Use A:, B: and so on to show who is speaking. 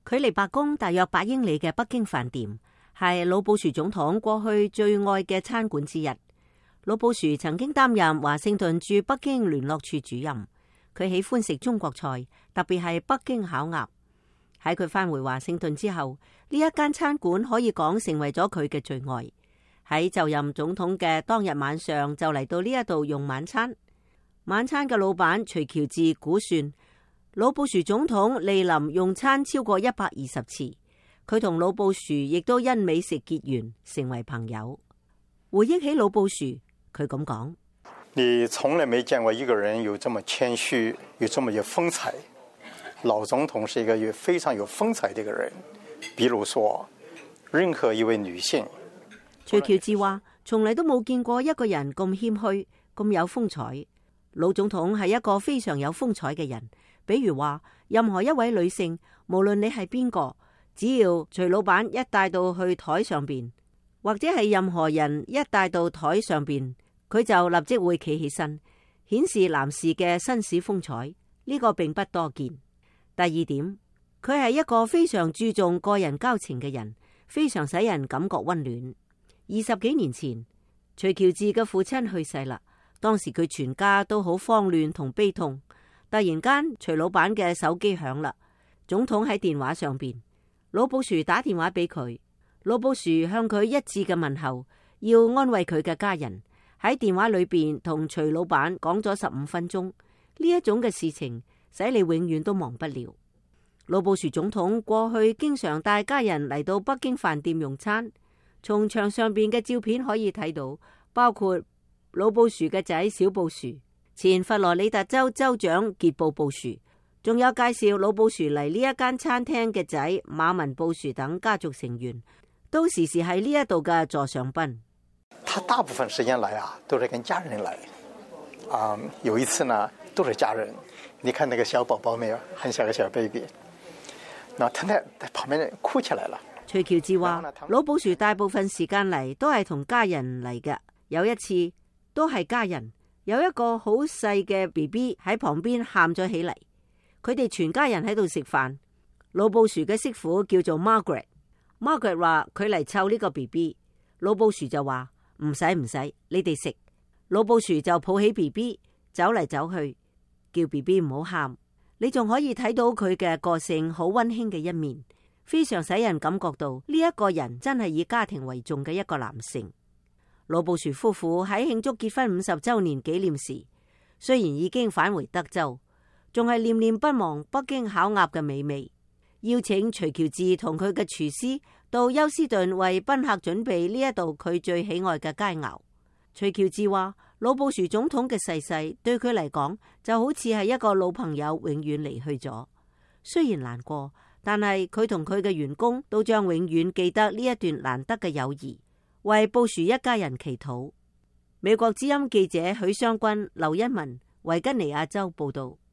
A: 距離白宮大約8英里嘅北京飯店，係老布殊總統過去最愛嘅餐館之一。老布殊曾經擔任華盛頓駐北京聯絡處主任，佢喜歡食中國菜，特別係北京烤鴨。喺佢返回華盛頓之後，呢一間餐館可以講成為咗佢嘅最愛。喺就任總統嘅當日晚上，就嚟到呢一度用晚餐。晚餐嘅老闆徐喬治估算，老布殊總統莅臨用餐超過120次。佢同老布殊亦都因美食結緣，成為朋友。回憶起老布殊，佢咁講：
B: 你從來沒見過一個人有這麼謙虛，有這麼有風采。老總統是一個非常有風采的一個人。比如說，任何一位女性，
A: 徐喬治話，從來都冇見過一個人咁謙虛，咁有風采。老總統係一個非常有風采嘅人。比如話，任何一位女性，無論你係邊個，只要徐老闆一帶到去台上邊，或者係任何人一帶到台上邊，佢就立即會企起身，顯示男士嘅紳士風采。呢個並不多見。第二點，佢係一個非常注重個人交情嘅人，非常使人感覺溫暖。20幾年前，徐喬治嘅父親去世啦，當時佢全家都好慌亂同悲痛。突然間，徐老闆嘅手機響啦，總統喺電話上邊，老布殊打電話俾佢，老布殊向佢一致嘅問候，要安慰佢嘅家人。喺電話裏邊同徐老闆講咗15分鐘，呢一種嘅事情使你永遠都忘不了。老布殊總統過去經常帶家人嚟到北京飯店用餐，從牆上邊嘅照片可以睇到，包括老布殊嘅仔小布殊、前佛羅里達州州長傑布布殊，仲有介紹老布殊嚟呢一間餐廳嘅仔馬文布殊等家族成員，都時時喺呢一度嘅座上賓。
B: 他大部分時間來都是跟家人來。有一次呢，都是家人。你看那個小寶寶沒有，很小個小 baby， 那他在旁邊哭起來了。
A: 徐喬治話，老布殊大部分時間嚟都係同家人嚟嘅，有一次都係家人。有一個好細嘅 BB 喺旁邊喊咗起嚟，佢哋全家人喺度食飯。老布殊嘅媳婦叫做 Margaret 話佢嚟湊呢個 BB， 老布殊就話唔使，你哋食。老布殊就抱起 BB 走嚟走去，叫 BB 唔好喊。你仲可以睇到佢嘅個性好溫馨嘅一面，非常使人感覺到呢一個人真係以家庭為重嘅一個男性。老布殊夫婦喺慶祝結婚50周年紀念時，雖然已經返回德州，仲係念念不忘北京烤鴨嘅美味，邀請徐喬治同佢嘅廚師到休斯頓為賓客準備呢一道佢最喜愛嘅佳肴。徐喬治話，老布殊總統嘅逝世對佢嚟講就好似係一個老朋友永遠離去咗，雖然難過，但係佢同佢嘅員工都將永遠記得呢一段難得嘅友誼，為布殊一家人祈禱。美國之音記者許湘君、劉一文，維吉尼亞州報道。